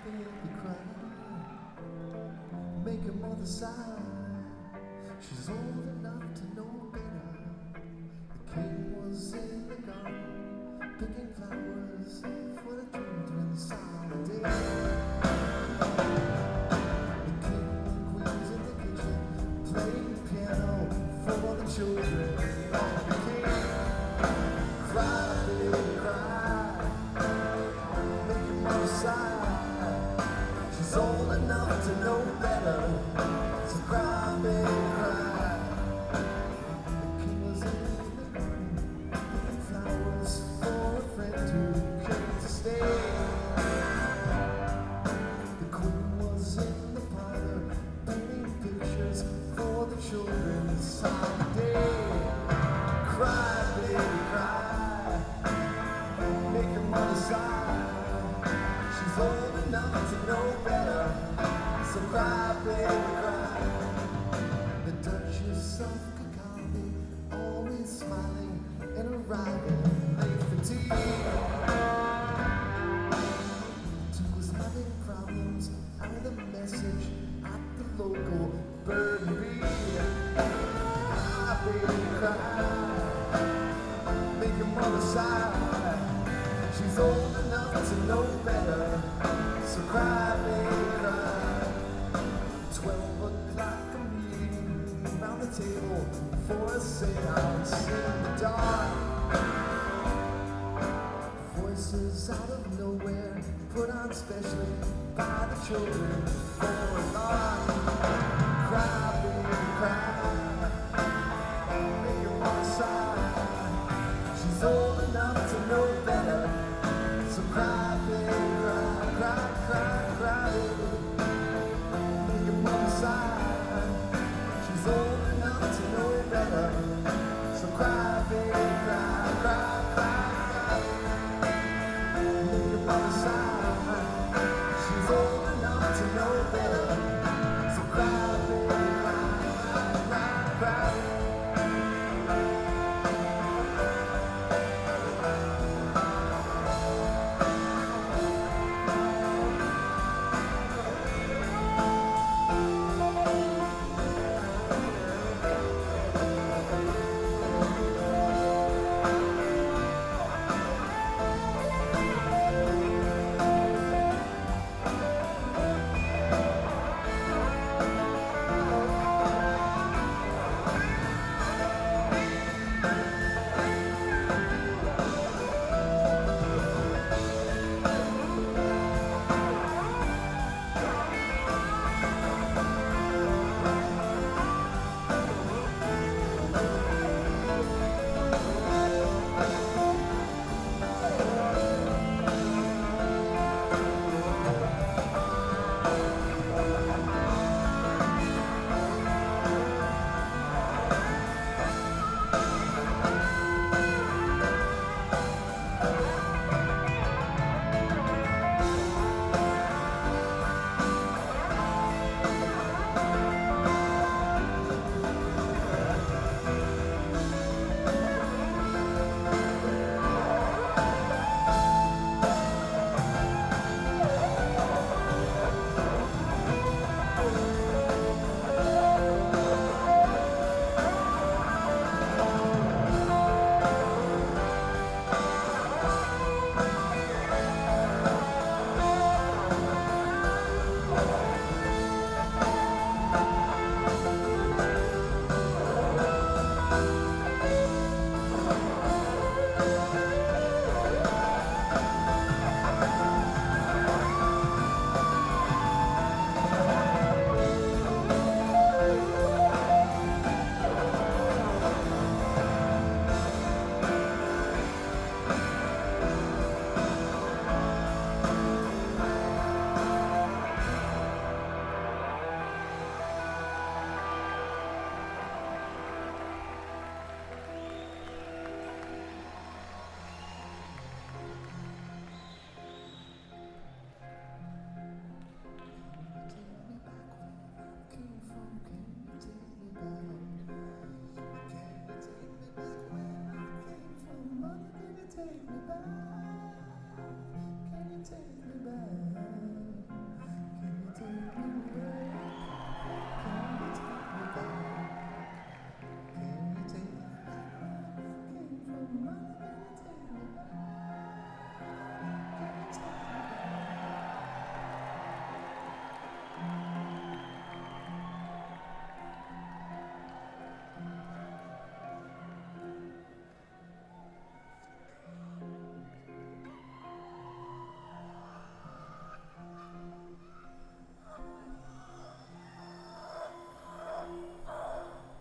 baby cry, make her mother sigh. She's old enough to know better. The king was in the garden, picking flowers for the children's holiday. The king and queen's in the kitchen, playing the piano for the children. The king, cry, baby, cry, make your mother sigh. She's old enough to know better, so cry, baby, cry. The king was in the garden, picking flowers for a friend who came to stay. The queen was in the parlor, painting pictures for the children's holiday. Cry, baby, cry, make your mother sigh. She's old enough to know better, so cry, baby, cry. The Duchess of Kirkcaldy, always smiling and arriving late for tea. Duke was having problems out of the message at the local burglary. Cry, baby, cry, make your mother sigh. She's old enough to know better, so cry, baby, cry. 12 o'clock, a meeting round the table for a seance in the dark. Voices out of nowhere, put on specially by the children for a lark. Cry, baby, cry, make your mother sigh. She's old enough to know better, so cry, baby, cry, cry, cry, cry, baby, make your mother sigh. She's old enough to know better, so cry, baby, cry, cry, cry, cry, make your mother sigh. She's old enough to know better, so cry, baby, cry, cry, cry, cry.